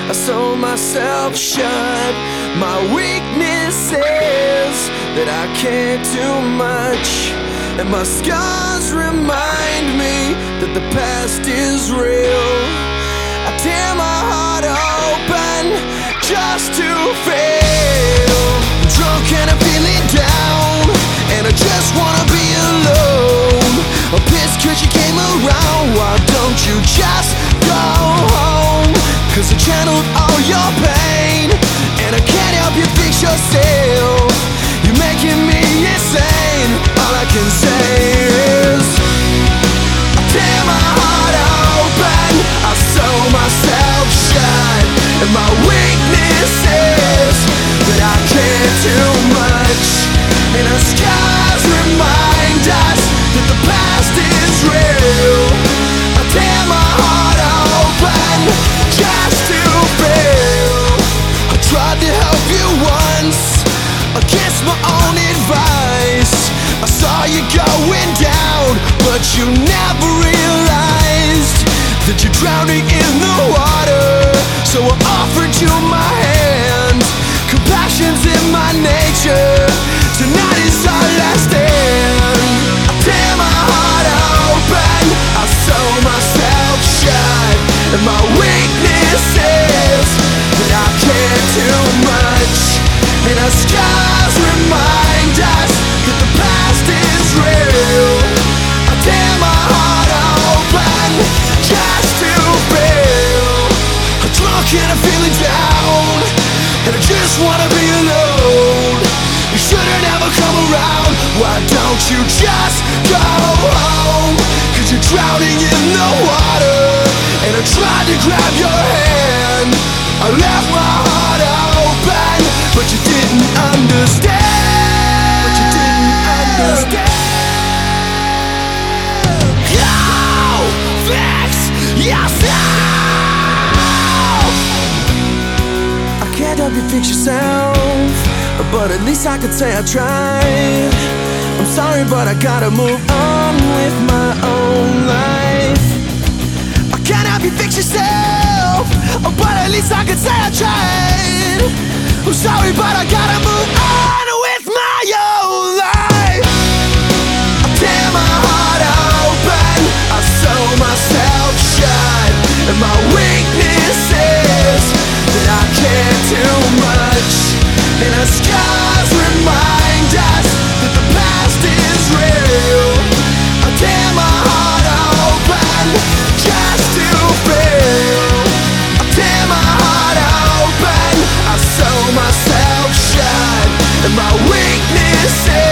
I sew myself shut. My weakness is that I can't do much, and my scars remind me that the past is real. I tear my heart open just to fail. I'm drunk and I'm feeling down, and I just wanna be alone. I'm pissed cause you came around. Why don't you just go home? Cause I channeled all your pain, and I can't help you fix yourself. You're making me insane. All I can say is I tear my heart open, I sew myself shut, and my weakness is that I can't do much, and our scars remind us that the past is real. I tear my heart open just to feel. I tried to help you once against my own advice. I saw you going down, but you never realized that you're drowning in the water. So I offered you my hand. Compassion's in my nature. Tonight is our last stand. I tear my heart open, I sew myself shut, and my weakness is that I can't do much, and our scars remind us that the past is real. I tear my heart open just to feel. I'm drunk and I'm feeling down, and I just wanna be alone. You shouldn't ever come around. Why don't you just go home? Cause you're drowning in the water, and I tried to grab your hand. I left my heart open, but you didn't understand. But you didn't understand. Go fix yourself. I can't help you fix yourself, but at least I could say I tried. I'm sorry, but I gotta move on with my own life. I can't help you fix yourself, but at least I could say I tried. I'm sorry, but I gotta move on with my own life. I tear my heart open, I sew myself shut, and my weakness is that I can't do much, and our scars remind us that the past is real. I tear my heart open just to feel. I tear my heart open, I sew myself shut, and my weakness is